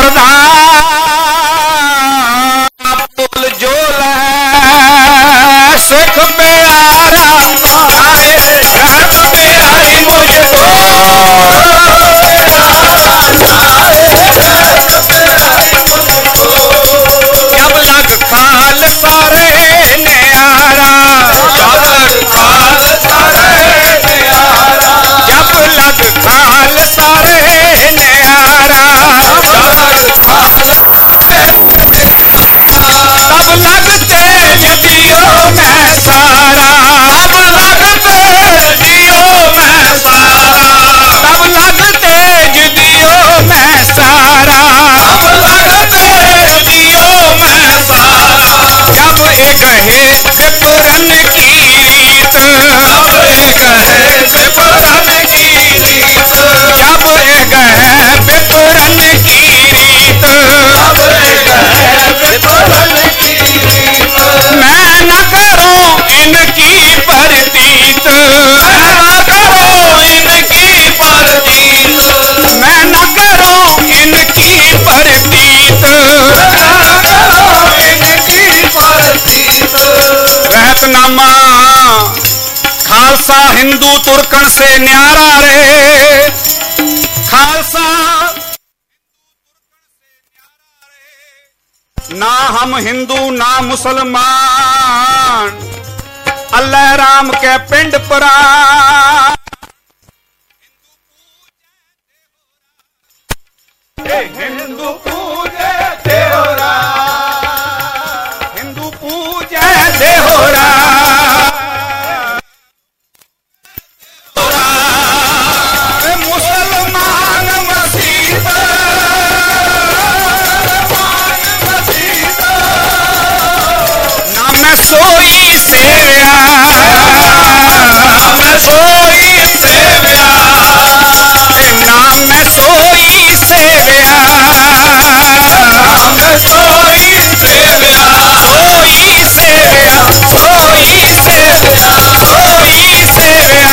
ਪੁੱਲ ਜੋ ਲੈ ਸਿੱਖ ਪਿਆਰਾ ਆਏ ਰਹਿਤ ਪਿਆਰੀ ਮੁਝ ਕੋ ਜਬ ਲਗ ਖਾਲ ਸਾਰੇ ਨਿਆਰਾ ਜਬ ਲਗ ਖਾਲ ਸਾਰੇ ਨਿਆਰਾ ਜਬ ਲਗ ਖਾਲ ਸਾਰੇ ਨਿਆਰਾ ਤਬ ਲਗ ਤੇਜ ਦਿਓ ਮੈਂ ਸਾਰਾ ਤਬ ਲਗ ਤੇਜ ਦਿਓ ਮੈਂ ਸਾਰਾ ਤਬ ਲਗ ਤੇਜ ਦਿਓ ਮੈਂ ਸਾਰਾ ਤਬ ਲਗ ਤੇਜ ਦਿਓ ਮੈਂ ਸਾਰਾ ਜਬ ਇਹ ਕਹੇ ਵਿਪਰਨ ਕੀ ਰੀਤ ਜਬ ਇਹ ਕਹੇ ਵਿਪਰਨ ਕੀ ਰੀਤ ਜਬ ਇਹ ਕਹੇ ਵਿਪਰਨ ਕੀ ਰੀਤ ਜਬ ਇਹ ਕਹੇ ਵਿਪਰਨ ਕੀ ਰੀਤ ਮੈਂ न करूं इनकी परतीत मैं न करूं इनकी परतीत मैं न करूं इनकी परतीत रहतनामा खालसा हिंदू तुर्कन से न्यारा रे खालसा ना हम हिंदू ना मुसलमान अल्लाह राम के पिंड परा हिंदू पूजे देहोरा हिंदू पूजे देहोरा मुसलमान मसीह सोई सेव्या मैं सोई सेव्या नाम मैं सोई सेव्या मैं सोई सेव्या सोई सेव्या सोई सेव्या सोई सेव्या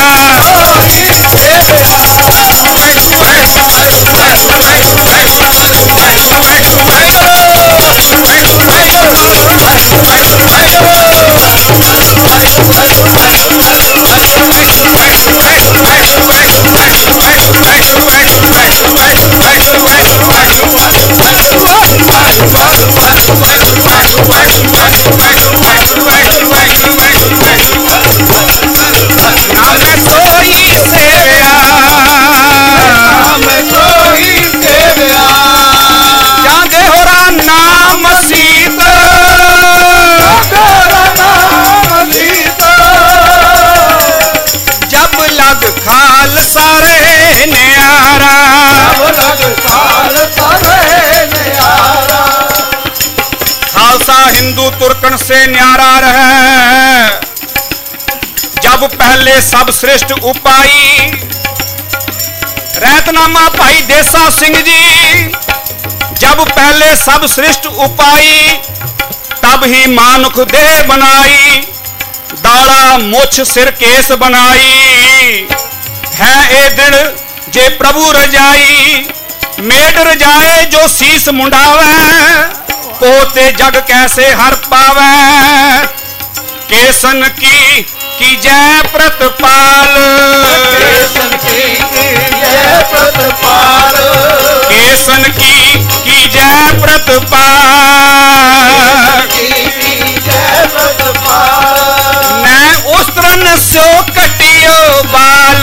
खाल सारे न्यारा खालसा हिंदू तुर्कन से न्यारा रहे जब पहले सब श्रेष्ठ उपाई रहतनामा भाई देसा सिंह जी जब पहले सब श्रेष्ठ उपाई तब ही मानुख देह बनाई दाड़ा मुछ सिर केस बनाई है ए दिन जे प्रभु रजाई मेड रजाए जो शीस मुंडावे पोते जग कैसे हर पावे केसन की जय प्रतपाल केसन की जय प्रतपाल केसन की जय प्रतपाल मैं उस्तरन सो कटियो बाल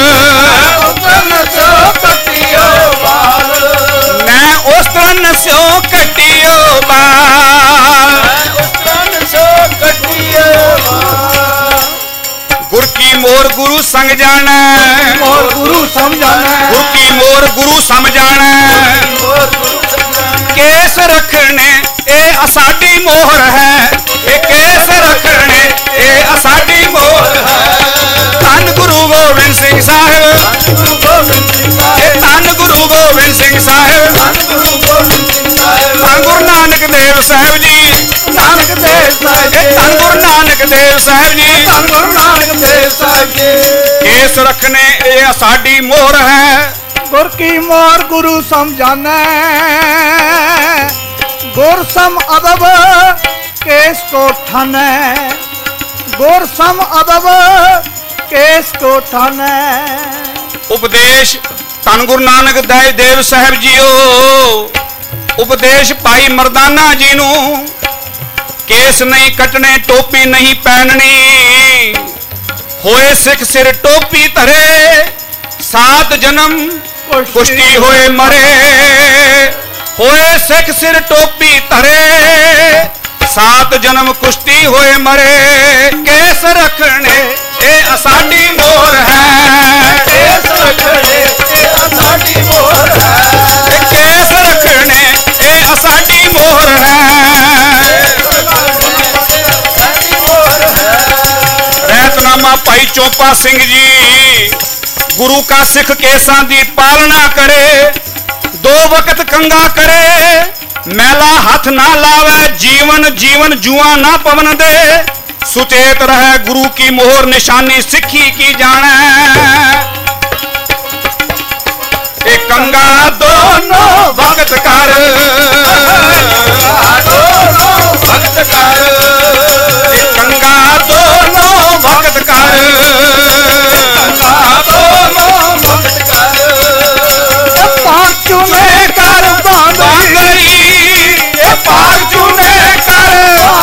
मैं उस्तरन सो कटियो बाल गुर की मोर गुरु संग जाना मोर गुरु समझाना गुर की मोर गुरु समझाना केस रखने ए असाडी मोहर है ए केस रखने ए असाडी मोहर है धन गुरु गोबिंद सिंह साहिब धन गुरु गोबिंद सिंह साहिब धन गुरु नानक देव साहिब जी नानक देव साहिब धन गुरु नानक देव साहिब जी धन गुरु नानक देव साहिब जी केस रखने ए असाडी मोहर है गुर की मोर गुरु समझाने, गुर सम अदब केस को ठाने, गुर सम अदब केस को ठाने। उपदेश धन गुरु नानक देव साहब जीओ, उपदेश भाई मरदाना जी नू, केस नहीं कटने टोपी नहीं पहननी, होए सिख सिर टोपी धरे, 7 जन्म कुश्ती होए मरे, होए सिख सिर टोपी धरे, 7 जन्म कुश्ती होए मरे। केस रखने ए असाडी मोर है, केस रखने ए असाडी मोर है, केस रखने ए असाडी मोर है। रहतनामा भाई चोपा सिंह जी, गुरु का सिख केसा दी पालना करे, 2 वक्त कंगा करे, मैला हाथ ना लावे, जीवन जीवन जुआ ना पवन दे, सुचेत रहे गुरु की मोहर निशानी सिखी की जाने। ए कंगा दोनों वक्त कर, दोनों वक्त कर, ए कंगा दोनों वक्त कर, कंगा दोनों वक्त कर। पाक चुने कर बांगरी, ए पाक चुने कर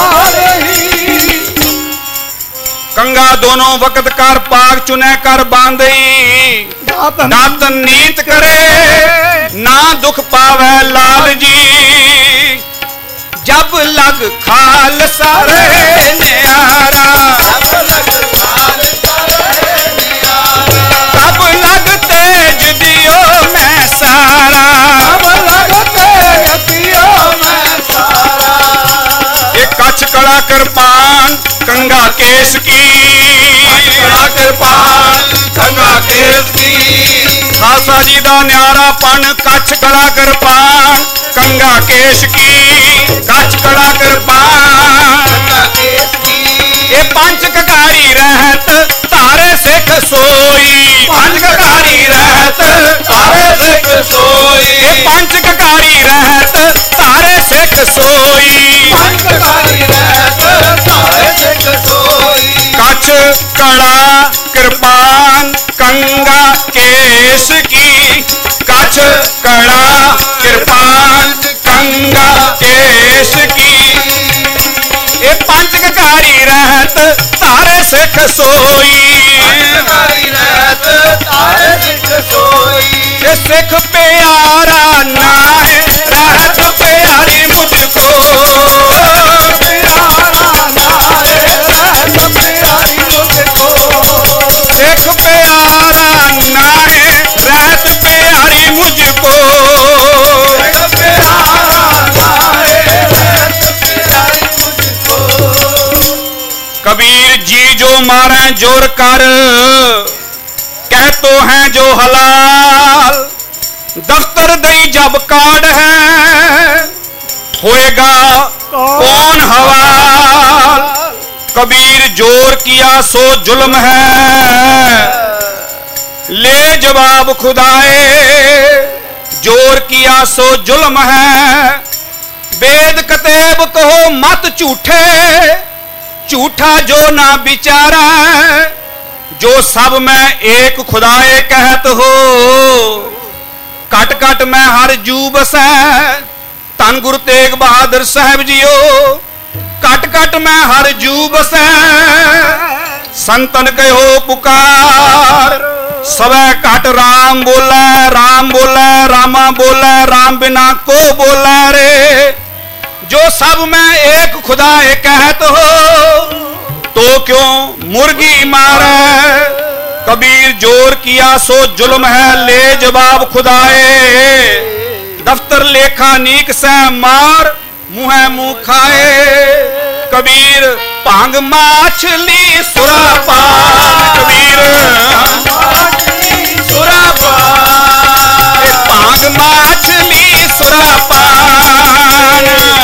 कंगा दोनों वक्त कर, पाक चुने कर बांधई, दातन नीत करे, ना दुख पावे लाल जी, जब लग खालसा रे न्यारा, तब लग तेज दियो मैं सारा, एक कच्छ कड़ा कृपान कंगा केस की, कड़ा कृपान कंगा केस की, खालसा जी दा न्यारापन, कच्छ कड़ा कृपान कंगा केस की, कच्छ कड़ा कृपान कंगा केस की। ये पंच ककारी रहत तारे सिख सोई, पंच ककारी रहत तारे सिख सोई, ये पंच ककारी रहत तारे सिख सोई, पंच ककारी रहत तारे सिख सोई। कच्छ कड़ा कृपान कंगा केस की, कच्छ कड़ा कृपान कंगा केस की, ये पंच ककारी रहत तारे सिख सोई, ककारी रहत तारे सिख सोई। ये सिख प्यारा ना है रहत प्यारी मुझको, प्यारा ना है रहत प्यारी मुझको, सिख प्यारा ना है रहत प्यारी मुझको, प्यारा ना है रहत प्यारी मुझको। कबीर जी जो मारे जोर कर, कह तो हैं जो हलाल, दफ्तर दई जब कार्ड है, होएगा कौन हवाल। कबीर जोर किया सो जुल्म है, ले जवाब खुदाए, जोर किया सो जुल्म है। वेद कतेब कहो मत झूठे, झूठा जो ना बिचारा, जो सब में एक खुदाए कहत हो, कट कट में हर जू बसै। धन गुरु तेग बहादुर साहब जीओ, कट कट में हर जू बसै। संतन कहो पुकार, सवै कट राम बोलै, राम बोलै, रामा बोलै, राम बिना को बोलै रे। जो सब में एक खुदा एक कहत हो, तो क्यों मुर्गी मारे। कबीर जोर किया सो जुल्म है, ले जवाब खुदाए। दफ्तर लेखा नीक से मार, मुँह मुँह खाए। कबीर भांग माछली सुरापान, कबीर सुरापान, भांग माछली सुरापान,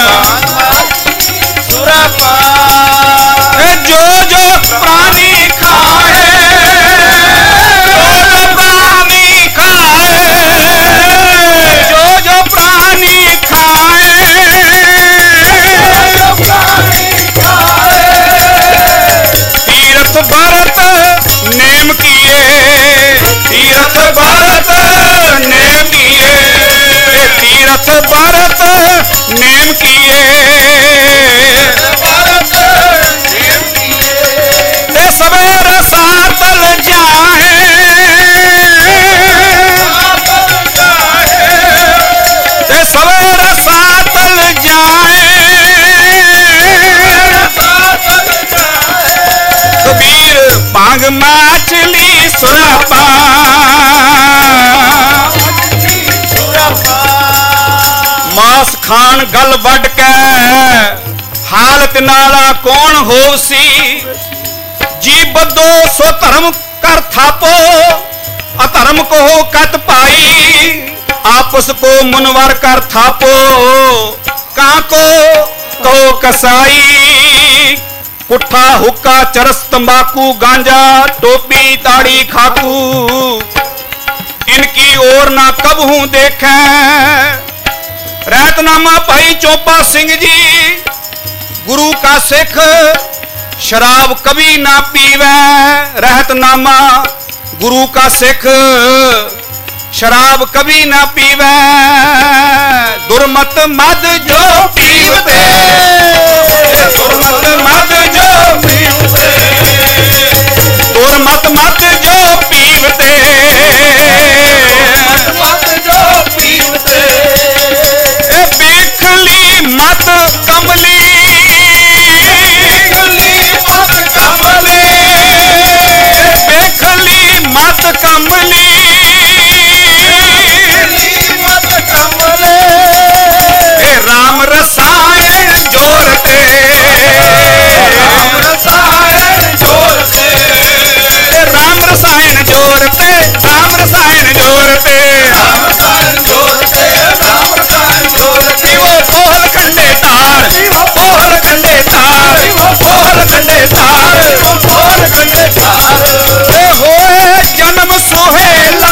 सुरापान। जो जो प्राणी खाए, जो जो प्राणी खाए, मास खान गल वड के हालत नाला कौन होसी जी बदो सो धर्म कर थापो अधर्म को कत पाई आपस को मुनवर कर थापो काको कहो कसाई पुट्ठा हुक्का चरस तंबाकू गांजा टोपी ताड़ी खाकू इनकी ओर ना कब हूं देखे। रहतनामा भाई चोपा सिंह जी गुरु का सिख शराब कभी ना पीवे। रहतनामा गुरु का सिख शराब कभी ना पीवे। दुर्मत मद जो पीवते दुर्मत मद जो पीवते दुर्मत मद जो पीवते मद जो पीवते बेखली मत कमली मत कमली बेखली मत कमली राम रसायन जोरते राम रसायन जोरते राम रसायन जोरते राम रसायन जोरते राम रसायन जोरते राम रसायन जोरते वो बोल खंडे तार वो बोल खंडे तार वो बोल खंडे तार वो बोल खंडे तार होए जन्म सोहेला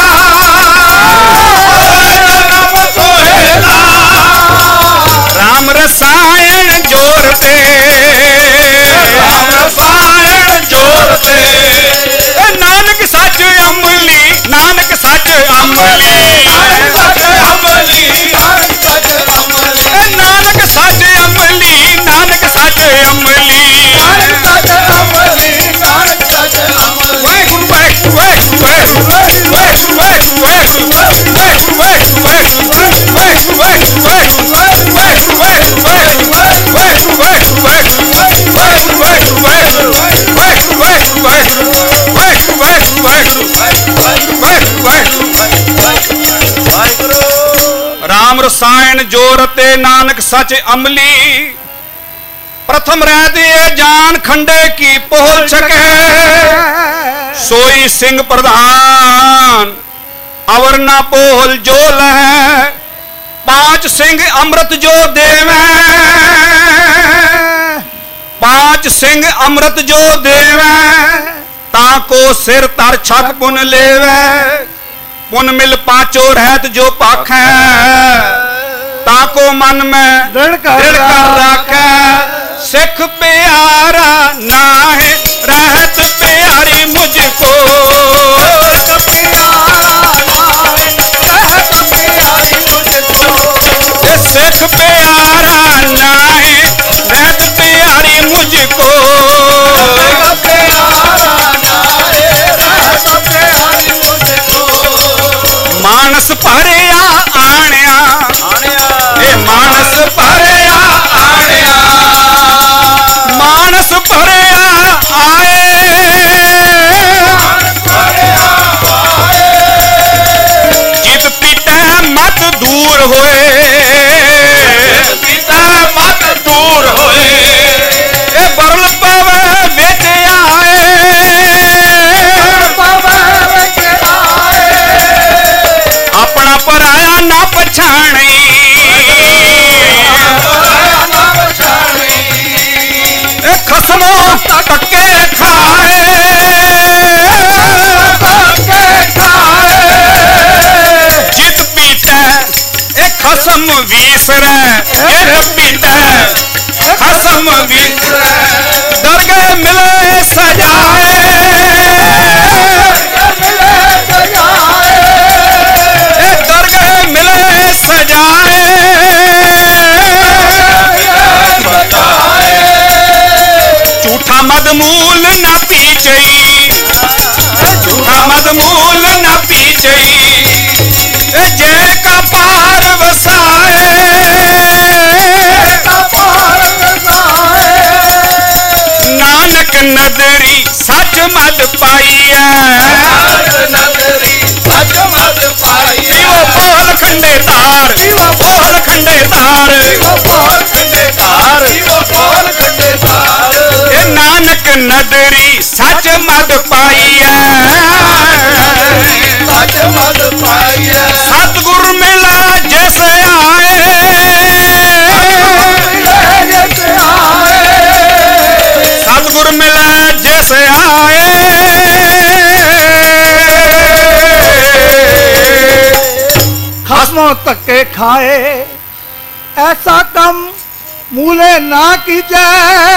जन्म सोहेला राम रसायन जोरते राम रसायन जोरते नानक सच अमली नानक सच अमली नानक सच अमली नानक सच अमली नानक सच अमली नानक सच अमली नानक सच अमली नानक सच अमली वाहिगुरु वाहिगुरु वाहिगुरु वाहिगुरु वाहिगुरु वाहिगुरु वाहिगुरु वाहिगुरु राम रसायन जोरते नानक सच अमली प्रथम रहते जान खंडे की पोल छके सोई सिंह प्रधान अवर ना पोल जो लह पांच सिंह अमृत जो देवे पांच सिंह अमृत जो देवे ताको सिर तर छक पुन लेवे पुन मिल पांचो रहत जो पाखे ताको मन में दृढ़ कर रखे सिख प्यारा ना है रहत प्यारी मुझको सिख प्यारा ना है रहत प्यारी मुझको सिख प्यारा ना है रहत प्यारी मुझको मानस भरिया आण्या ए मानस भरिया आण्या मानस भरिया आए जित पिता मत दूर होए पिता मत दूर होए ए बरल पावे बेच आए अपना पराया ना पछाणी खसमो टके खाए जित पीटे एक खसम विसरे जित पीटे खसम विसरे दरगाह मिले सजाए मिले सजाए झूठा मदमूल न पीचई झूठा मदमूल न पीचई जय का पार वसाए नानक नदरी सच मद पाइया नदरी सच मद पाइया बोल खंडे तार बोल खंडे ਤਾਰ ਗੋਪਾਲ ਕੱਢੇ ਤਾਰ ਗੋਪਾਲ ਕੱਢੇ ਤਾਰ ਇਹ ਨਾਨਕ ਨਦਰੀ ਸੱਚ ਮਦ ਪਾਈਐ ਸੱਚ ਮਦ ਪਾਈਐ ਸਤਿਗੁਰ ਮਿਲੈ ਜਿਸ ਆਏ ਸਤਿਗੁਰ ਮਿਲੈ ਜਿਸ ਆਏ ਖਸਮੋਂ ਧੱਕੇ ਖਾਏ ਐਸਾ ਕੰਮ ਮੂਲੇ ਨਾ ਕੀਜੈ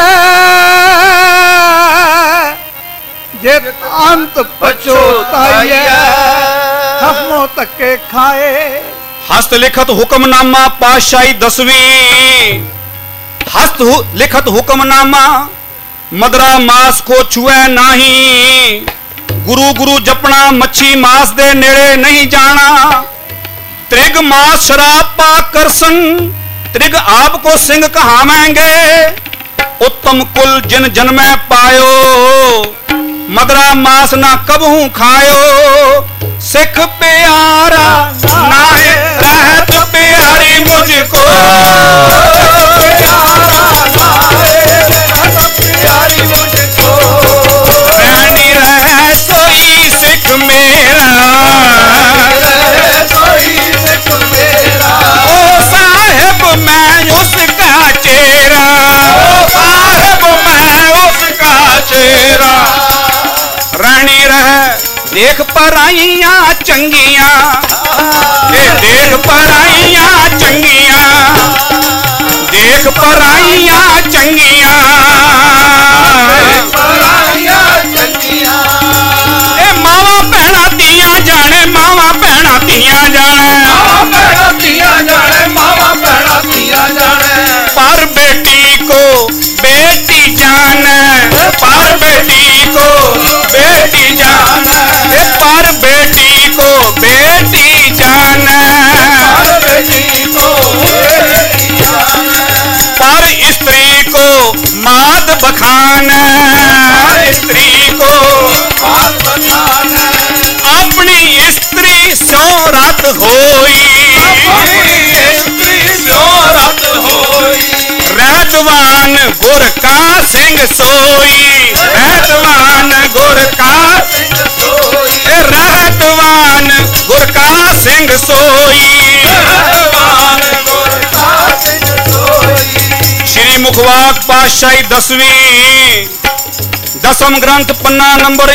ਜੇ ਅੰਤ ਪਛੋਤਾਈਐ ਖਸਮੋਂ ਧੱਕੇ ਖਾਏ ਹਸਤ ਲਿਖਤ ਹੁਕਮਨਾਮਾ ਪਾਤਸ਼ਾਹੀ 10ਵੀਂ ਹਸਤ ਲਿਖਤ ਹੁਕਮਨਾਮਾ ਮਦਰਾ ਮਾਸ ਕੋ ਛੁਐ ਨਹੀਂ ਗੁਰੂ ਗੁਰੂ ਜਪਣਾ ਮੱਛੀ ਮਾਸ ਦੇ ਨੇੜੇ ਨਹੀਂ ਜਾਣਾ ਤ੍ਰਿਗ ਮਾਸ ਸ਼ਰਾਬ ਪਾ ਕਰਸਨ ਤ੍ਰਿਗ ਆਪ ਕੋ ਸਿੰਘ ਕਹਾਵੇਂਗੇ ਉੱਤਮ ਕੁਲ ਜਿਨ ਜਨਮੈ ਪਾਇਓ ਮਦਰਾ ਮਾਸ ਨਾ ਕਬਹੂ ਖਾਇਓ ਸਿੱਖ ਪਿਆਰਾ ਨਾਏ ਰਹਿਤ ਪਿਆਰੀ ਮੁਝ ਕੋ ਪਿਆਰੀ ਮੁਝ ਕੋ ਰਹਿਣੀ ਰਹਿ ਸੋਈ ਸਿੱਖ ਮੇਰਾ ਸੋਈ ਸਿੱਖ ਮੇਰਾ ਓ ਸਾਹਿਬ ਮੈਂ ਉਸ ਕਾ ਚੇਰਾ ਓ ਸਾਹਿਬ ਮੈਂ ਉਸ ਕਾ ਚੇਰਾ ਰਹਿਣੀ ਰਹਿ ਦੇਖ ਪਰਾਈਆਂ ਚੰਗੀਆਂ ਇਹ ਦੇਖ ਪਰਾਈਆਂ ਚੰਗੀਆਂ ਦੇਖ ਪਰਾਈਆਂ ਚੰਗੀਆਂ ਪਰਾਈਆਂ ਚੰਗੀਆਂ ਇਹ ਮਾਵਾਂ ਭੈਣਾਂ ਧੀਆਂ ਜਾਣੇ ਮਾਵਾਂ ਭੈਣਾਂ ਧੀਆਂ ਜਾਣੇ ਮਾਵਾਂ ਭੈਣਾਂ ਧੀਆਂ ਜਾਣੇ ਮਾਵਾਂ ਭੈਣਾਂ ਧੀਆਂ ਜਾਣੇ ਪਰ ਬੇਟੀ ਕੋ ਬੇਟੀ ਜਾਨ ਪਰ ਬੇਟੀ ਕੋ ਬੇਟੀ ਜਾਨ ਇਹ ਪਰ ਬੇਟੀ ਕੋ ਬੇਟੀ ਜਾਨ ਹਰ ਬੇਟੀ ਕੋ ਬੇਟੀ ਜਾਨ पर स्त्री को मात बखान स्त्री को ਮਾਤ ਬਖਾਨ अपनी स्त्री शोहरत होई ਇਸਤਰੀ ਸ਼ੋਹਰਤ ਹੋਈ रहतवान गुर का सिंह सोई रहतवान गुर का ਸਿੰਘ ਸੋਈ रहतवान गुर का सिंह सोई ਭਗਵਾਨ ਗੁਰ ਕਾ ਸਿੰਘ ਸੋਈ श्री मुखवाक पातशाही 10वीं दसम ग्रंथ पन्ना नंबर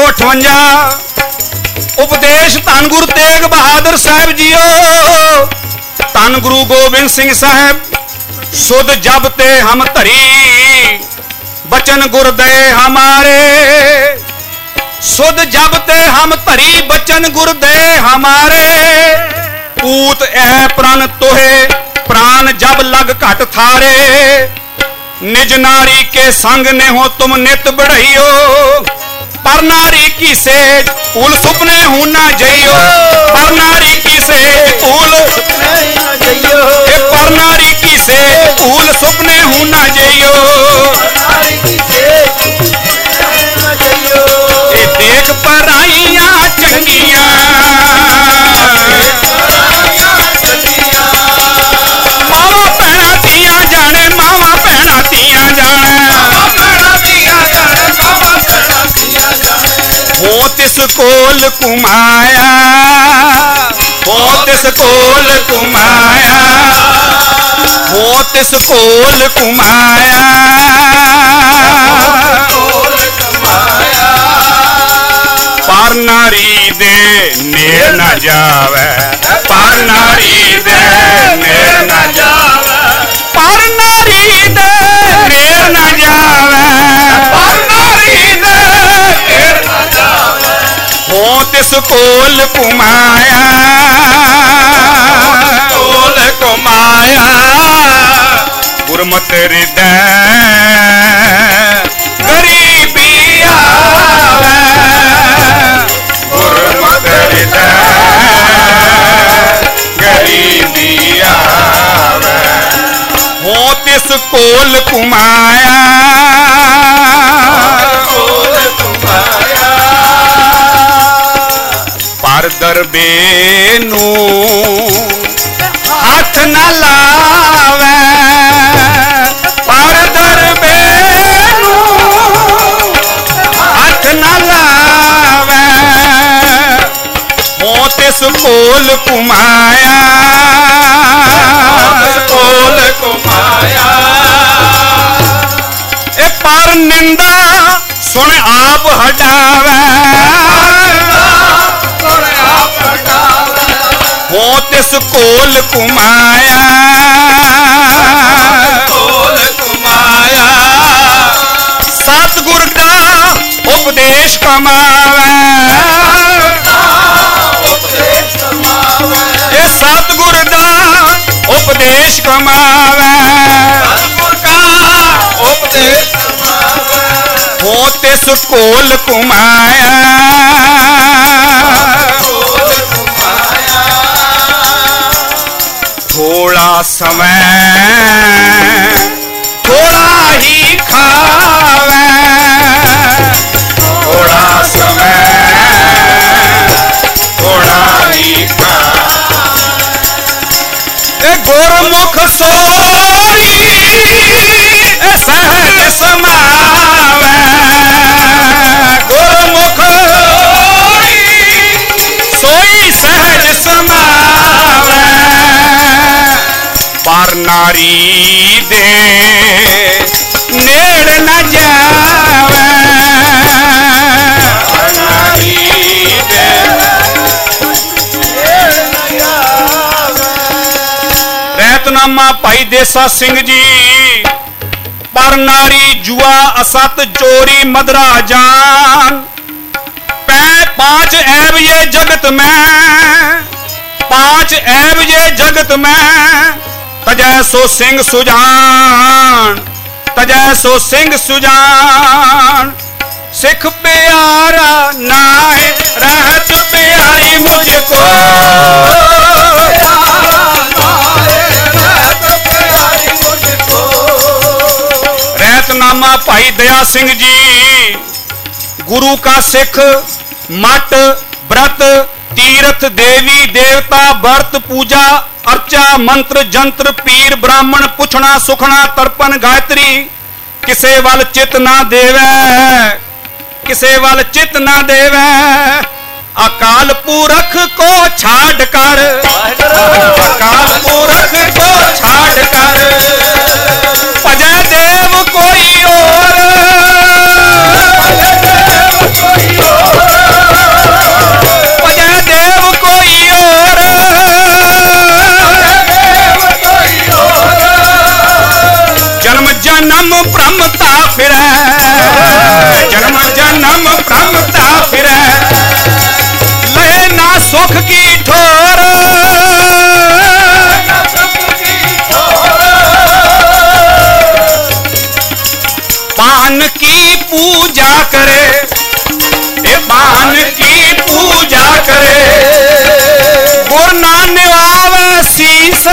158 उपदेश धन गुरु तेग बहादुर साहब जीओ धन गुरु गोबिंद सिंह साहब सुध जब ते हम धरी बचन गुर दे हमारे सुध जब ते हम धरी बचन गुर दे हमारे पूत ऐ प्रण तोहे प्राण जब लग घट थारे निज नारी के संग ने हो तुम नित बढ़इयो पर नारी की सेज फूल सुपने हूं ना जइयो पर नारी की सेज फूल ਨਹੀਂ ਜइयो ए पर नारी की सेज फूल सुपने हूं ना जइयो ਨਾਰੀ ਕੀ ਸੇਜ ਨਾ ਜइयो ए देख पराइयां चंगियां मावा भैणा धीयां जाने मावा भैणा धीयां जाने हो तिस कोल कुमाया हो तिस कोल कुमाया हो तिस कोल कुमाया पर नारी दे नेर न जावे पर नारी दे नेर न जावे पर नारी दे नेर न जावे पर नारी दे नेर न जावे हो तिस कोल कुमाया कोल कुमाया गुरमत हृदय गरीबी आवे गुरमत हृदय गरीबी आवे हो तिस कोल कुमाया पर दरबे नू हाथ न ला तिस कोल कुमाया, कोल कुमाया, सतगुर दा उपदेश कमावे, उपदेश कमावे, ये सतगुर दा उपदेश कमावे, सतगुर का उपदेश कमावे, हो तिस कोल कुमाया, कोल कुमाया, थोड़ा समय थोड़ा ही खावे, थोड़ा समय थोड़ा ही खावे, ए गुरमुख सोई सहज समावे, गुरमुख सोई सहज समावे, पर नारी दे नेड़ न जावे, पर नारी दे रहतनामा भाई देसा सिंह जी। पर नारी जुआ असत चोरी मदरा जान, पांच ऐब ये जगत में, पांच ऐब ये जगत में, तजै सो सिंह सुजान, तजै सो सिंह सुजान, सिख प्यारा नाए रहत प्यारी मुझको, रहतनामा भाई दया सिंह जी। गुरु का सिख मठ व्रत तीर्थ देवी देवता व्रत पूजा अर्चा मंत्र जंत्र पीर ब्राह्मण पुछना सुखना तर्पण गायत्री, किसे वल चित ना देवे, किसे वल चित ना देवे, अकाल पुरख को छाड़ कर, अकाल पुरख को छाड़ कर, भजै देव कोई और, भजै देव कोई और, जन्म जन्म भ्रमता फिरै, जन्म जन्म भ्रमता फिरै, लहे ना सुख की ठोर, पान की पूजा करे, ए पान की पूजा करे, गुर ना निवावे शीस,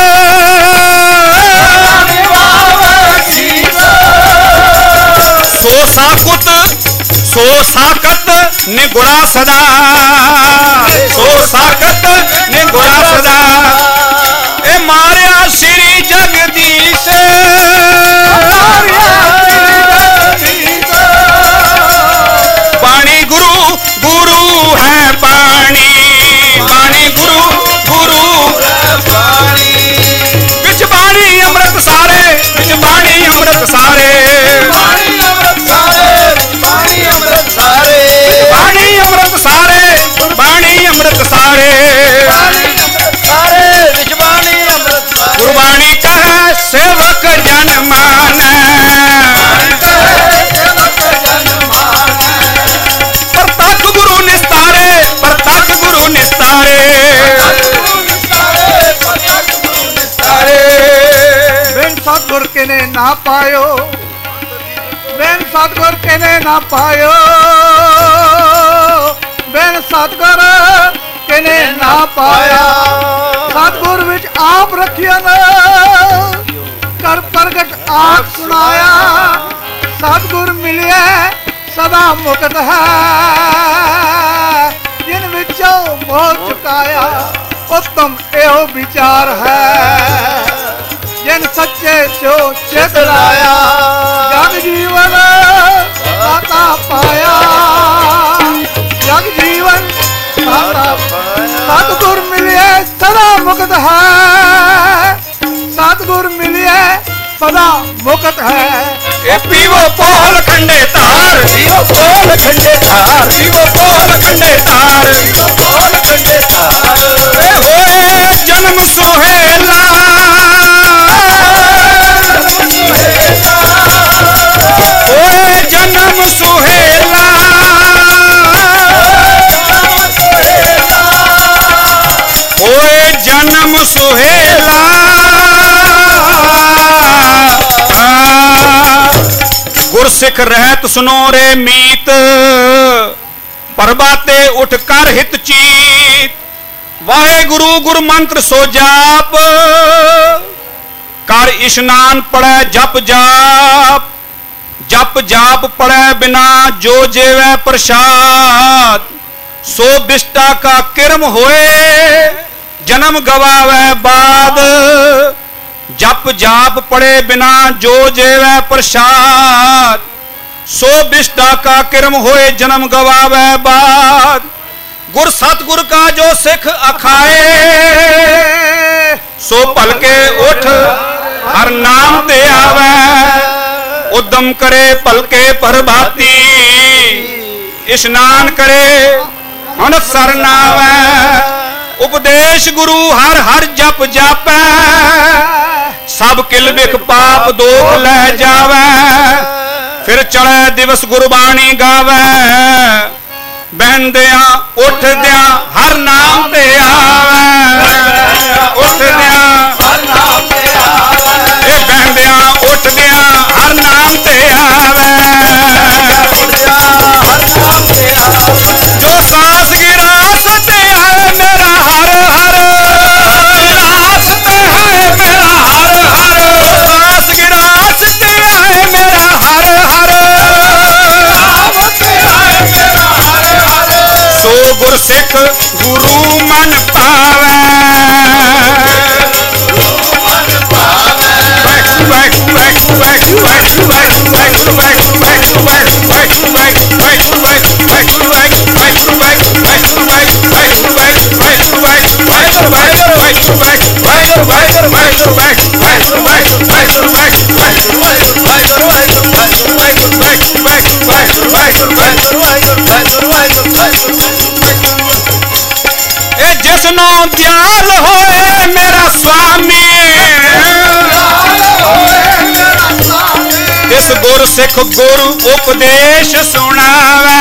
सो साकुत सो साकत निगुड़ा सदा, सो साकत निगुड़ा सदा, ए मारिया श्री जगदीश, पानी गुरु गुरु है पानी, पानी गुरु गुरु है पानी, बिच पानी अमृत सारे, बिच पानी अमृत सारे, पानी अमृत सारे, पानी अमृत सारे, पानी अमृत सारे, पानी अमृत सारे, पानी अमृत सारे, विच पानी अमृत सारे, गुरबाणी कह सेवक जन मानै, प्रतख गुरु निस्तारे, प्रतख गुरु निस्तारे, बिन सतगुर किने ना पायो, बिन सतगुर किने ना पायो, बिन सतगुर किने ना पाया, सतगुर विच आप रखिया कर प्रगट आप सुनाया, सतगुर मिलिया सदा मुक्त है, जिन विचों मोह चुकाया, उत्तम एहो विचार है, जिन सच्चे चो चित लाया, जग जीवन दाता पाया, जग जीवन दाता, सतगुर मिलिए सदा मुक्त है, सतगुर मिलिए सदा मुक्त है, ए पीवो पोल खंडे तार, पीवो पोल खंडे तार, पीवो पोल खंडे तार, पीवो पोल खंडे तार, ए होए जन्म सिख रहत सुनो रे मीत, प्रभाते उठ कर हित चीत। वाहे गुरु गुरु मंत्र सो जाप, कर इशनान पढ़े जप जाप। जप जाप पढ़े बिना जो जेवै प्रसाद, सो बिष्टा का किरम होए जन्म गवावे बाद। जप जाप पढ़े बिना जो जेवै प्रसाद, सो बिष्टा का किरम होए जन्म गवावे बाद। गुर सतगुर का जो सिख अखाए, सो पलके उठ हर नाम ते आवे। उद्यम करे पलके प्रभाती, स्नान करे हुन सरनावे। उपदेश गुरु हर हर जप जापै, सब किल बिख पाप दोख लै जावै। फिर चढ़े दिवस गुरबाणी गावै, बहनदियां उठदियां हर नाम ते आवे। उठदियां हर नाम ते आवे, ए बहनदियां उठदियां हर नाम ते आवे। जो सांस गिरास ते है मेरा हर हर, गिरास ते है मेरा हर हर। सांस गिरास ते है मेरा हर हर, सो गुर सिख गुरु मन पावे। जिसनो दयाल होए मेरा स्वामी, तिस गुर सिख गुरु उपदेश सुनावे।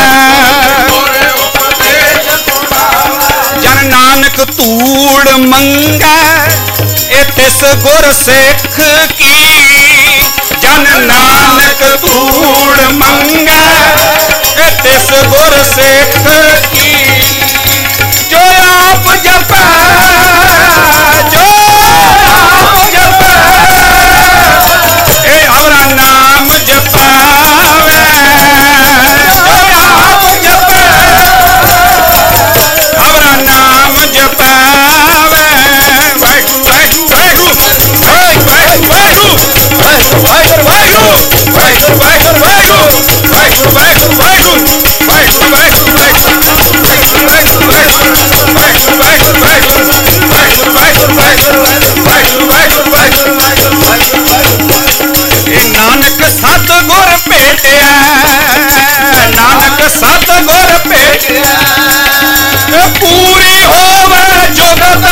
जन नानक तूड़ मंगे ए तिस गुर सिख की। जन नानक तूड़ मंगे ए तिस गुर सिख की। जो आप जपै, जो आप जपै, ए हमारा नाम जपावे। जो आप जपै, हमारा नाम जपावे। वाहिगुरु वाहिगुरु वाहिगुरु वाहिगुरु वाहिगुरु वाहिगुरु वाहिगुरु वाहिगुरु वाहिगुरु वाहिगुरु वाहिगुरु वाहिगुरु नानक सतगुर भेटिया, नानक सतगुर भेटिया। पूरी होवे जुगत,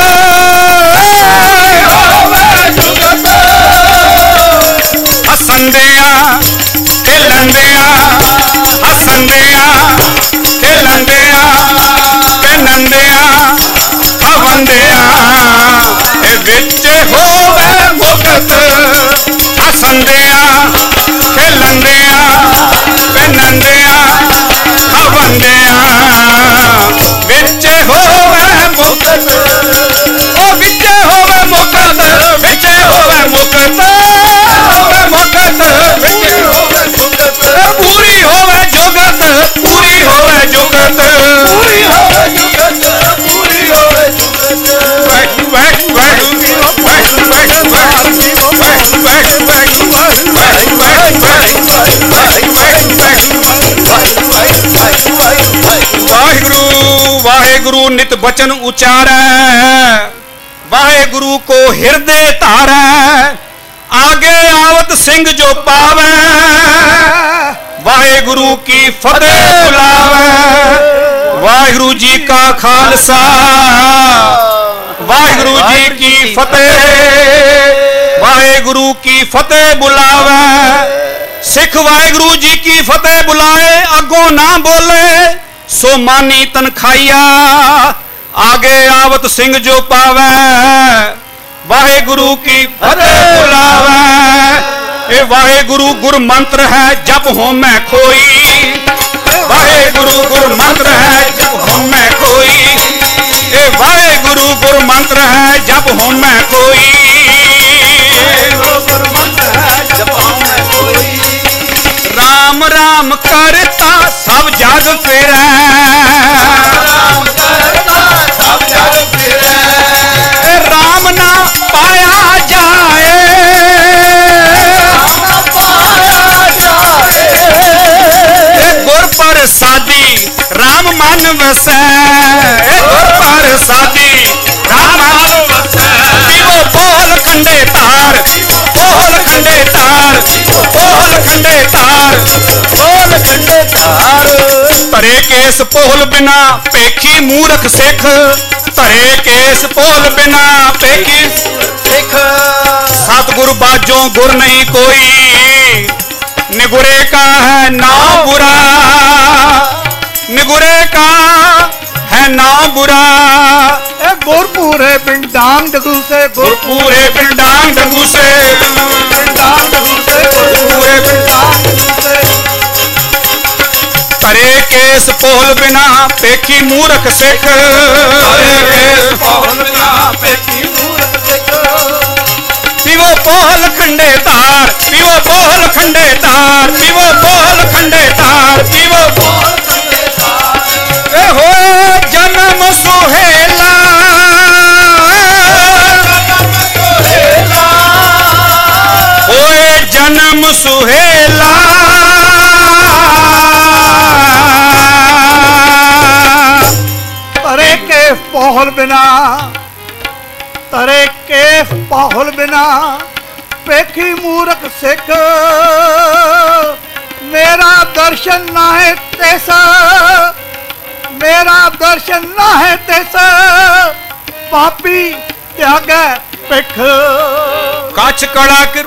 हसंदिया खेलंदिया, हसंदिया खेलंदिया, पहनंदिया हवंदिया। विच होवे मुकत, हसंदिया खेलंदिया, पहनंदिया हवंदिया। विच होवे मुकत, ओ विच होवे मुकत, विच होवे मुकत, होवे मुकत, विच होवे मुकत। पूरी होवे जुगत, पूरी होवे जुगत, पूरी होवे जुगत, पूरी होवे जुगत। वाहिगुरु वाहिगुरु वाहिगुरु वाहिगुरु वाहिगुरु नित बचन उचारै, वाहिगुरु को हृदय धारै। आगे आवत सिंह जो पावे, वाहिगुरु की फतेह बुलावे। वाहिगुरु जी का खालसा, वाहिगुरु जी की फतेह। वाहिगुरु की फतेह बुलावे, सिख वाहिगुरु जी की फतेह बुलाए। अगों ना बोले सो मानी तनखाइया, आगे आवत सिंह जो पावे। वाहिगुरु की फतेह बुलावे, ए वाहेगुरु गुर मंत्र है जब होमै खोई, वाहेगुरु गुर मंत्र है जब होमै कोई, ए वाहेगुरु गुर मंत्र है जब होमै कोई, गुर मंत्र है जब होमै कोई। राम राम करता सब जग फिरै, राम करता सब जग फिरै, राम ना पाया जाए, राम पाया जाए, गुर प्रसादी राम मन वसै, गुर प्रसादी राम मन वसै, पीवो बोल खंडे तार, बोल खंडे तार, बोल खंडे तार, बोल खंडे तार। धरे केस पोल बिना पेखी मूरख सिख, धरे केस पोल बिना पेखी सिख, सतगुर बाजों गुर नहीं कोई, निगुरे का है नाम बुरा, निगुरे का है नाम बुरा, ए गुरपुरे पिंडांग डगू से गुरपुरे पिंडांग डगू से, पिंडांग डगू से गुरपुरे पिंडांग डगू से। धरे केस पोल बिना पेखी मूरख सिख, पौल बिना पेखी मूरख सिख, पीवो पोल खंडे तार, पीवो पोल खंडे तार, पीवो पोल खंडे तार, पीवो बोल खंडे तार। ए हो जन्म सुहेला, ओए जन्म सुहेला, तरे के पौल बिना, तरे के पौल बिना पेखी मूरख सिख, मेरा दर्शन ना है तैसा, मेरा दर्शन ना है तैसा, पापी त्यागे पिख। कछ कड़ा कर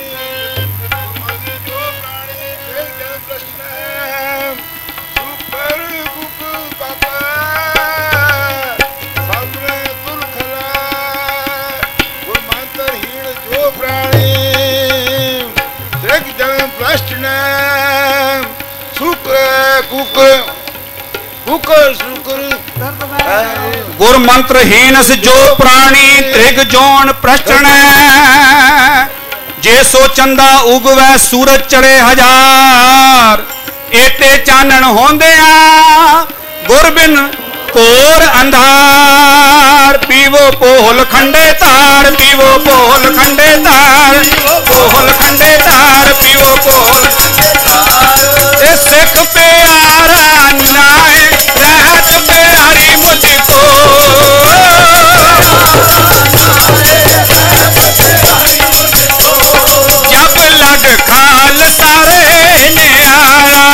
गुर मंत्रहीनस जो प्राणी त्रिग जोन प्रश्न, जे सो चंदा उगवै सूरज चढ़े हजार, एते चानन होंदिया गुर बिन कोर अंधार, पीवो पोल खंडे तार, पीवो पोल खंडे तार, पोल खंडे तार, पीवो पोल ए सिख प्यारा नाए रहत प्यारी मुझको, जब लग खाल सारे न्यारा,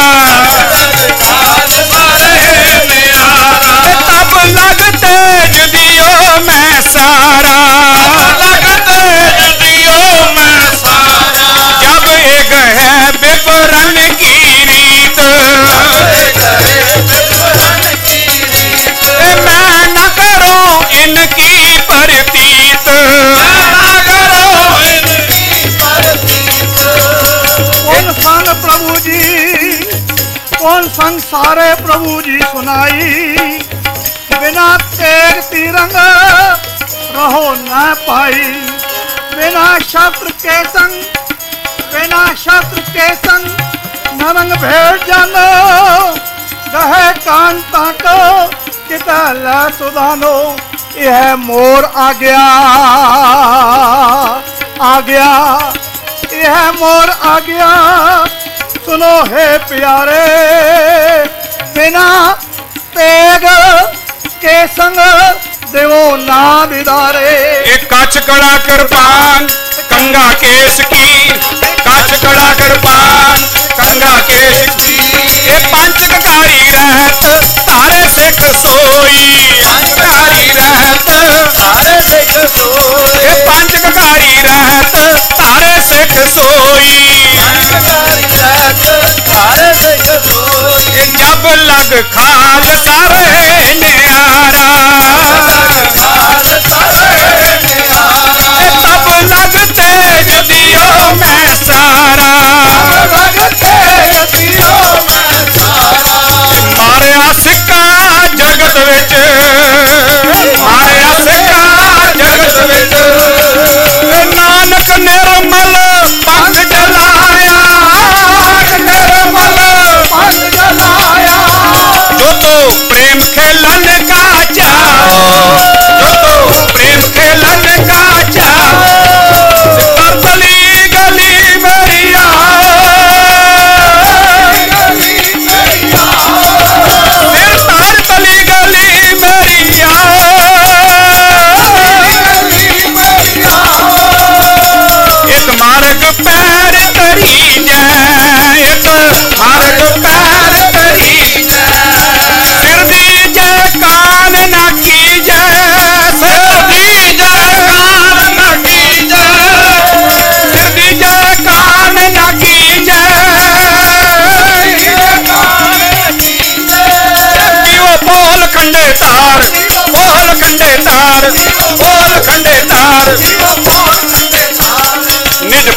तब लग तेज दियो मैं सारा, लग तेज दियो मैं सारा, जब एक है विपरन की रीत, मैं न करूं इनकी प्रतीत, कौन संग प्रभु जी, कौन संग सारे प्रभु जी सुनाई, बिना तेग तिरंग रहो न पाई, बिना शस्त्र के संग, बिना शस्त्र के संग नरंग भेड़ जानो, गहे कांता को कितल सुधानो, यह मोर आ गया, आ गया, यह मोर आ गया, सुनो है प्यारे, बिना तेग के संग देवो ना दिदारे। एक कछ कड़ा कृपान कंगा केस की, कछ कड़ा कृपान कंगा केस की, ए पंचकारी रहत तारे सिख सोई, पंचकारी रहत तारे सिख सोई, ए पंचकारी रहत तारे सिख सोई, तारे सिख सोई, ए जब लग खाल सारे न्यारा, तब लग तेज दियो मैं सारा,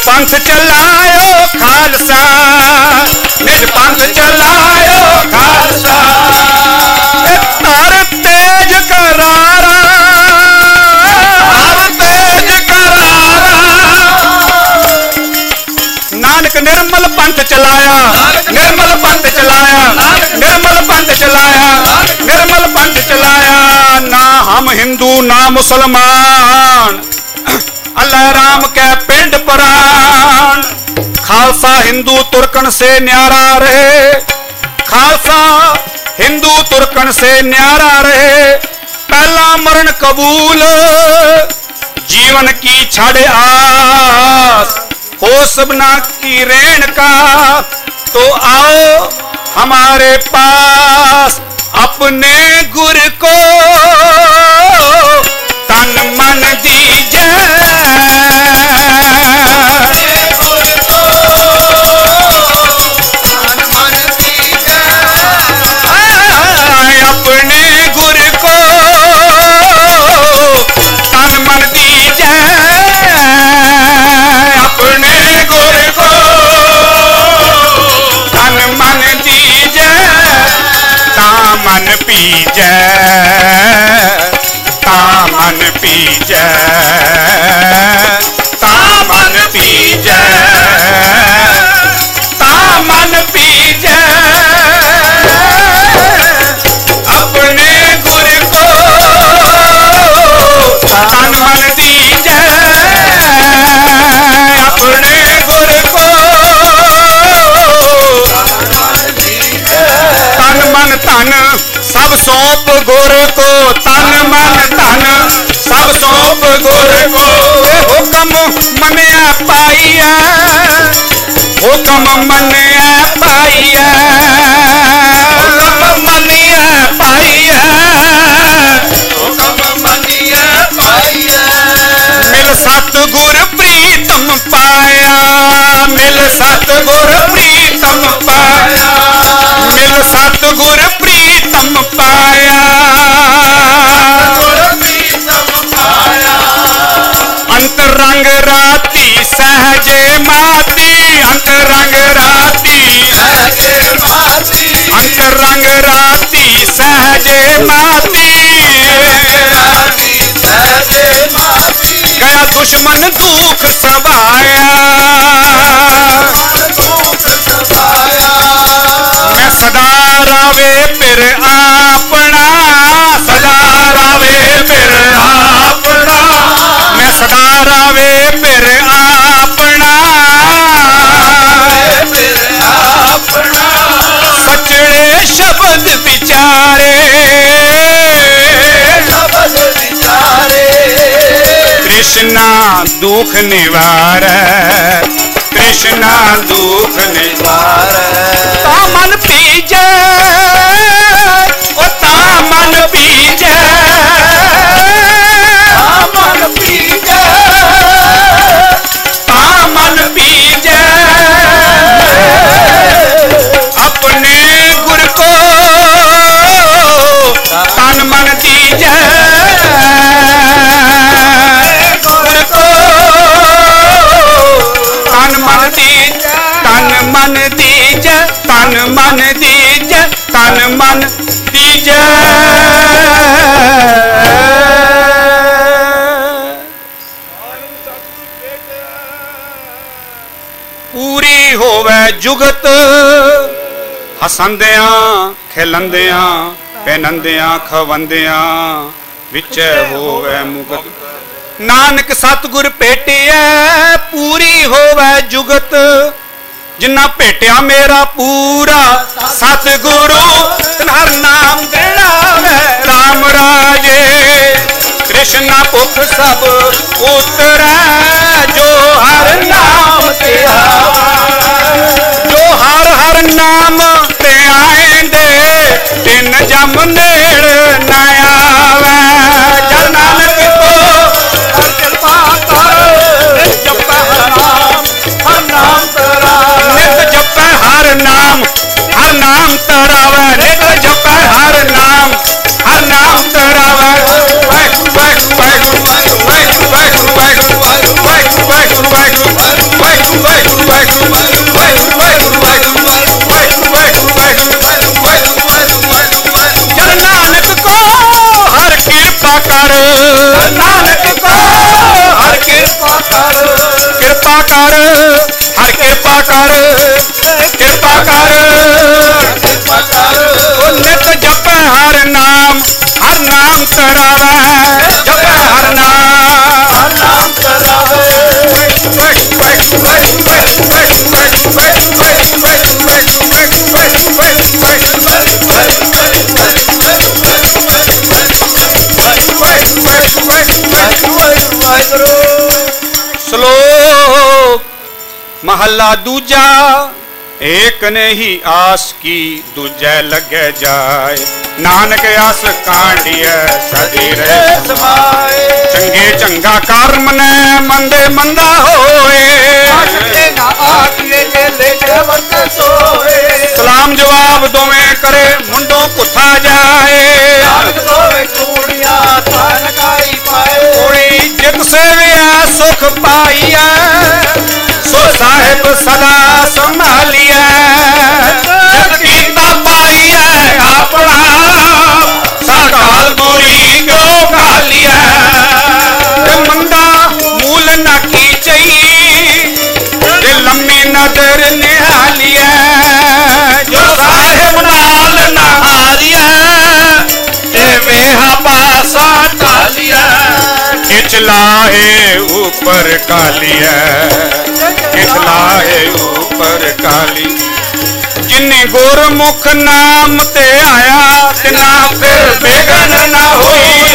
पंथ चलायो खालसा, निज पंथ चलायो खालसा। तार तेज करारा, तार तेज करारा। नानक निर्मल पंथ चलाया, निर्मल पंथ चलाया, निर्मल पंथ चलाया, निर्मल पंथ चलाया। ना हम हिंदू ना मुसलमान, अल्लाह राम के पिंड प्राण। खालसा हिंदू तुर्कन से न्यारा रहे, खालसा हिंदू तुर्कन से न्यारा रहे। पहला मरण कबूल, जीवन की छाड़े आस, हो सबना की रेण का। तो आओ हमारे पास, अपने गुर को तन मन दीजिए। अपने गुर को तन मन दीजिए, अपने गुर को तन मन दीजिए। तामन पीजे, तामन पीजे, तामन पीजे, तामन पीजे। अपने गुर को तन मन दीजे, अपने गुर को तन मन तन सब सौंप गुर को। तन मन तन सब सौंप गुर को। हुक्म मनिया पाइया, हुक्म मनिया पाइया, हुक्म मनिया पाइया, हुक्म मनिया पाइया। मिल सतगुर प्रीतम पाया, मिल सतगुर प्रीतम पाया, मिल सतगुर प्रीतम पाया। अंतरंग राती सहजे माती, अंतरंग राती सहजे माती, अंतरंग राती सहजे माती। राती सहजे माती। गया दुश्मन दुख सबाया, दुख सताया। मैं सदा रावे फिर अपना, सदा रावे फिर अपना, मैं सदा रावे फिर अपना। फिर अपना सचड़े शब्द विचारे, शब्द विचारे। कृष्णा दुख निवार, कृष्णा दुख निवार। तामन पीजे, ओ तामन पीजे, तामन पीजे, तामन पीजे। अपने गुर को तन मन दीजे, गुर को तन मन दीजे, तन मन दीजे, तन मन दीजे, तन मन दीजे। पूरी होवे जुगत, हसंदियां खिलंदियां, पहनंदियां खवंदियां, विच होवे मुगत। नानक सतगुर भेटिया, पूरी होवे जुगत। जिन्ना भेटिया मेरा पूरा सतगुरु, हर नाम गिणावे राम राजे। कृष्ण पुख सब उतरै, जो हर नाम ते आवे, जो हर हर नाम ते आएंदे, तिन जम नेड़ न आवे। जन नानक को कृपा कर, जप हर नाम तेरा। नित जपै हर नाम तरावे, नित जपै हर नाम तरावे। वाहिगुरू वाहिगुरू वाहिगुरू वाहिगुरू वाहिगुरू वाहिगुरू। ਕਿਰਪਾ ਕਰ ਹਰ ਕਿਰਪਾ ਕਰ ਕਿਰਪਾ ਕਰ ਕਿਰਪਾ ਕਰ ਉਹ ਨਿਤ ਜਪੈ ਹਰ ਨਾਮ ਕਰਾਵੇ ਜਪੈ ਹਰ ਨਾਮ ਨਾਮ ਕਰਾਵੇ ਸ਼ਲੋਕ ਮਹੱਲਾ ਦੂਜਾ ਏਕ ਨਹੀਂ ਆਸ ਕੀ ਦੂਜੈ ਲੱਗੈ ਜਾਏ ਨਾਨਕ ਆਸ ਕਾਂਢੀਐ ਸਦੀ ਰਹਿ ਸਮਾਏ ਚੰਗੇ ਚੰਗਾ ਕਰਮ ਨੇ ਮੰਦੇ ਮੰਦਾ ਹੋਏ ਆਸ਼ਕੇ ਨਾ ਆਖੀਏ ਏਲੇ ਜਵਤ ਸੋਏ ਸਲਾਮ ਜਵਾਬ ਦੋਵੇਂ ਕਰੇ ਮੁੰਡੋਂ ਪੁੱਠਾ ਜਾਏ ਨਾਨਕ ਦੋਵੇਂ ਕੂੜੀਆਂ ਥਾਨ ਕਾਈ ਪਾਏ ਕੋਈ ਜਿਤ ਸੇਵਿਆ ਸੁਖ ਪਾਈਐ ਸੋ ਸਾਹਿਬ ਸਦਾ ਸੰਭਾਲੀਐ ਜਿਤ ਕੀਤਾ ਪਾਈਐ ਆਪਣਾ ਸਕਾਲ ਬੁਰੀ ਕਿਉ ਖਾਲੀਐ ਤੇ ਮੰਦਾ ਮੂਲ ਨਾ ਕੀਚਈ ਤੇ ਲੰਮੀ ਨਦਰ ਨਿਹਾਲੀਐ ਜੋ ਸਾਹਿਬ ਨਾਲ ਨਾ ਹਾਰੀਐ ਤੇ ਵੇਹਾ ਪਾਸਾ ਢਾਲੀਐ ਕਿਛ ਲਾਹੇ ਉਪਰ ਕਾਲੀਐ ਕਿਛ ਲਾਹੇ ਉਪਰ ਕਾਲੀ ਜਿਨੇ ਗੁਰਮੁਖ ਨਾਮ ਤੇ ਆਇਆ ਤਿਨਾ ਫਿਰ ਬੇਗਨ ਨਾ ਹੋਈ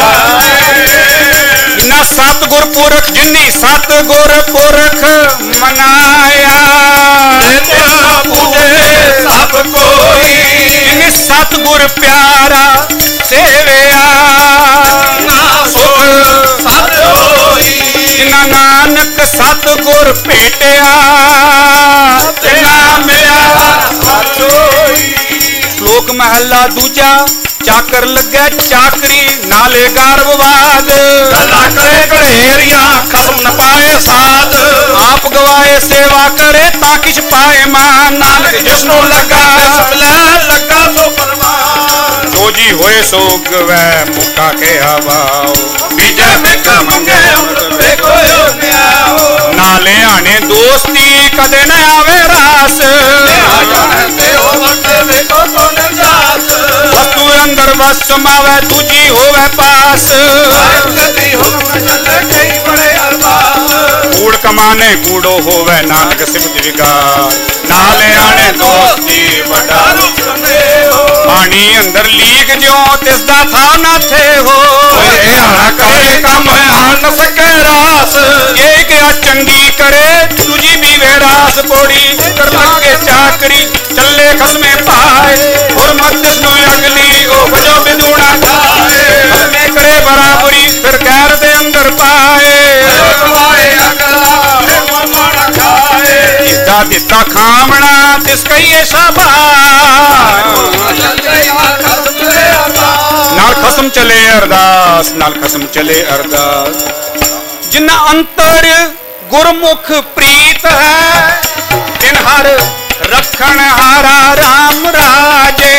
ਨਾ ਸਤਿਗੁਰ ਪੁਰਖ ਜਿਨੀ ਸਤਿਗੁਰ ਪੁਰਖ ਮਨਾਇਆ ਤੇਰਾ ਪੂਜੇ ਸਭ ਕੋਈ ਜਿਨੇ ਸਤਿਗੁਰ ਪਿਆਰਾ ਸੇਵਿਆ ਨਾ ਸੁਖ ਸਤ ਹੋਈ ਜਿਨਾ ਨਾਨਕ ਸਤਿਗੁਰ ਭੇਟਿਆ ਤੇ ਨਾ ਮਿਲਿਆ ਸਤ ਹੋਈ ਸ਼ਲੋਕ ਮਹੱਲਾ ਦੂਜਾ ਚਾਕਰ ਲੱਗੈ ਚਾਕਰੀ ਨਾਲੇ ਗਰਵਵਾਦ ਗੱਲਾਂ ਕਰੇ ਘੜੇਰੀਆਂ ਖਸਮ ਨ ਪਾਏ ਸਾਥ ਆਪ ਗਵਾਏ ਸੇਵਾ ਕਰੇ ਤਾਂ ਕਿਛ ਪਾਏ ਮਾਨ ਨਾਨਕ ਜਿਸਨੂੰ ਲੱਗਾ ਸਤਲੈ ਲੱਗਾ ਸੋ ਪਰਮਾਨ ਜੋ ਜੀ ਹੋਏ ਸੋ ਗਵੈ ਮੁਕਾ ਕੇ ਹਵਾਓ ਬੀਜੇ ਮਿਕ ਮੰਗੇ ਅੰਮ੍ਰਿਤ ਵੇਖੋ ਨਿਆਓ ਨਾਲੇ ਆਣੇ ਦੋਸਤੀ ਕਦੇ ਨਾ ਆਵੇ ਰਾਸ ਆ ਜਾਣ ਤੇ ਹੋ ਵਰਤੇ ਵੇਖੋ ਸੋ ਨਿਰਜਾਸ ਵਸਤੂ ਅੰਦਰ ਵਸ ਸਮਾਵੇ ਦੂਜੀ ਹੋਵੇ ਪਾਸ ਗਤੀ ਹੁਕਮ ਚੱਲੇ ਕਈ ਬੜੇ ਅਰਬਾਸ ਕੂੜ ਕਮਾਨੇ ਕੂੜੋ ਹੋਵੇ ਨਾਨਕ ਸਿਫਤ ਵਿਗਾਰ ਨਾਲੇ ਆਣੇ ਦੋਸਤੀ ਵੱਡਾ ਰੂਪ ਸੰਦੇ ਹੋ ਪਾਣੀ ਅੰਦਰ ਲੀਕ ਜਿਉ ਤਿਸ ਦਾ ਥਾ ਨਾ ਥੇ ਹੋ ਓਏ ਆਣਾ ਕਰੇ ਕੰਮ ਆਣ ਨ ਸਕੇ ਰਾਸ ਇਹ ਕਿਆ ਚੰਗੀ ਕਰੇ ਤੁਜੀ ਵੀ ਵੇਰਾਸ ਪੋੜੀ ਕਰਮਾ ਕੇ ਚਾਕਰੀ ਚੱਲੇ ਖਸਮੇ ਪਾਏ ਹੁਰਮਤ ਤਿਸ ਨੂੰ ਅਗਲੀ ਉਹ ਵਜੋ ਬਿਦੂਣਾ ਖਾਏ ਖਸਮੇ ਕਰੇ ਬਰਾਬਰੀ ਫਿਰ ਗੈਰ ਦੇ ਅੰਦਰ ਪਾਏ ਗਵਾਏ ਅਗਲਾ ਹੁਕਮ ਮਾਣਾ ਖਾਏ ਜਿੱਦਾਂ ਦਿੱਤਾ ਖਾਵਣਾ ਤਿਸ ਕਹੀਏ ਸ਼ਾਬਾਸ਼ ਚੱਲੇ ਆ ਖਸਮ ਚਲੇ ਅਰਦਾਸ ਨਾਲ ਖਸਮ ਚਲੇ ਅਰਦਾਸ ਨਾਲ ਖਸਮ ਚਲੇ ਅਰਦਾਸ ਜਿਨ੍ਹਾਂ ਅੰਤਰ ਗੁਰਮੁਖ ਪ੍ਰੀਤ ਹੈ ਤਿਨ ਹਰ ਰੱਖਣ ਹਾਰਾ ਰਾਮ ਰਾਜੇ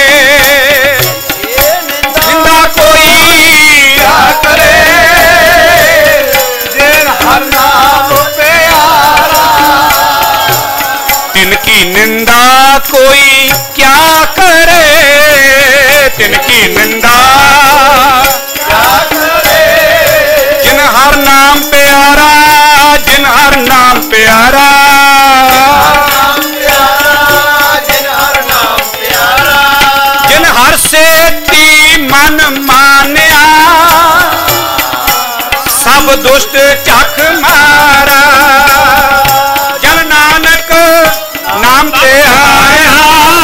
ਜਿੰਦਾ ਕੋਈ ਕਿਆ ਕਰੇ ਜੇਨ ਹਰ ਨਾਮ ਪਿਆਰਾ ਤਿਨ ਕੀ ਨਿੰਦਾ ਕੋਈ ਕਿਆ ਕਰੇ ਤਿਨ ਕੀ ਨਿੰਦਾ ਕਿਆ ਕਰੇ ਜਿਨ ਹਰ ਨਾਮ ਪਿਆਰਾ ਜਿਨ ਹਰ ਨਾਮ ਪਿਆਰਾ ਨਾਮ ਪਿਆਰਾ ਜਿਨ ਹਰ ਨਾਮ ਪਿਆਰਾ ਜਿਨ ਹਰ ਸੇਤੀ ਮਨ ਮਾਨਿਆ ਸਭ ਦੁਸ਼ਟ ਝਖ ਮਾਰਾ ਜਨ ਨਾਨਕ ਨਾਮ ਤੇ ਆਇਆ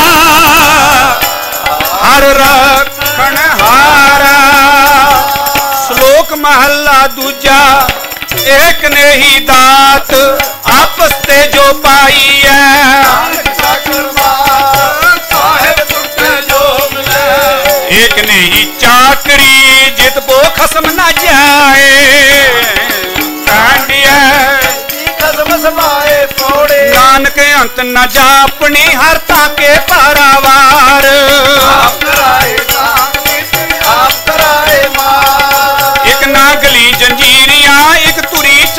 ਹਰ ਰੱਖਣ ਹਾਰਾ ਸ਼ਲੋਕ ਮਹੱਲਾ ਦੂਜਾ ਏਕ ਨਹੀਂ ਦਾਤ ਆਪਸ ਤੇ ਜੋ ਪਾਈ ਹੈ ਸਾਹਿਬ ਟੁੱਟੇ ਜੋਗ ਲੈ ਏਕ ਨਹੀਂ ਚਾਕਰੀ ਜਿਤ ਬੋ ਖਸਮ ਨਾ ਜਾਏ ਕਾਂਡਿਆ ਖਸਮ ਸਮਾਏ ਪੋੜੇ ਨਾਨਕ ਅੰਤ ਨ ਜਾਪਣੀ ਹਰ ਤਾਕੇ ਪਾਰਾਵਾਰ ਆਪ ਕਰਾਏ ਦਾਨ ਆਪ ਕਰਾਏ ਮਾਰ ਇੱਕ ਨਾਗਲੀ ਜੰਜੀਰੀਆਂ ਇੱਕ ਤੁਰੀ